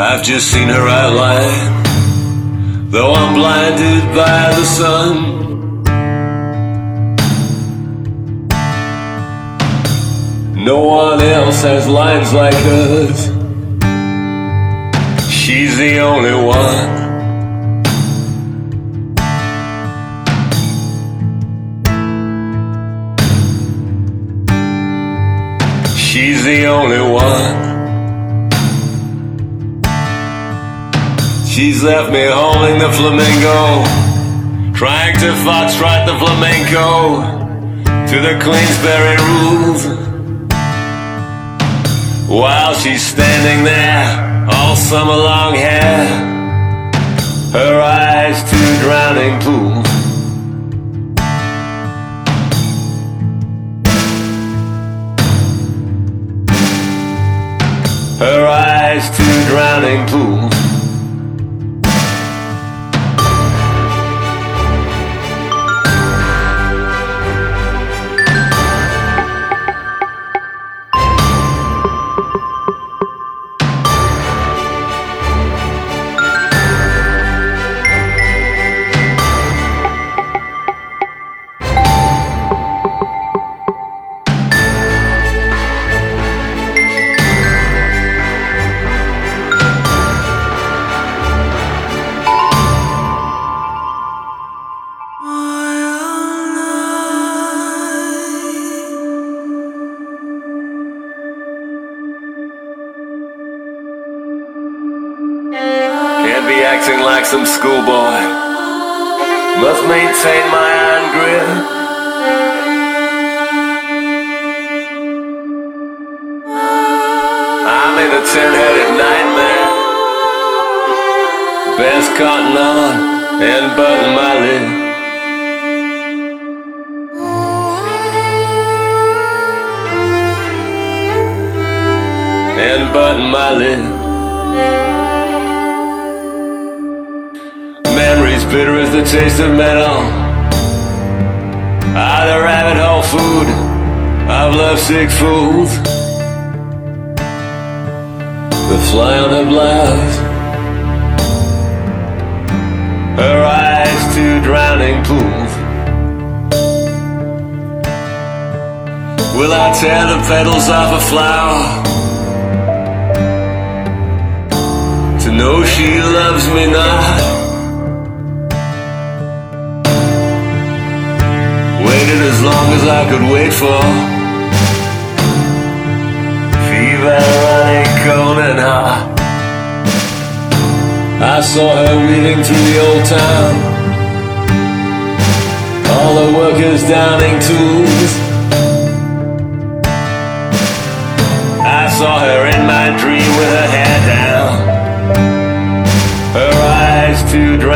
I've just seen her outline, though I'm blinded by the sun. No one else has lines like hers. She's the only one. She's the only one. She's left me holding the flamingo, trying to foxtrot the flamenco to the Queensberry rules, while she's standing there, all summer long hair, her eyes two drowning pools. Her eyes two drowning pools. Can't be acting like some schoolboy. Must maintain my iron grip. I'm in a 10-headed nightmare. Best cotton on and button my lip. And button my lip. Memories bitter as the taste of metal. The rabbit hole food of lovesick fools. The fly on her blouse, her eyes two drowning pools. Will I tear the petals off a flower to know she loves me not? Waited as long as I could wait for. Fever running cold and hot. I saw her weaving through the old town, all the workers downing tools. I saw her in my dream with her hair down, her eyes too dry.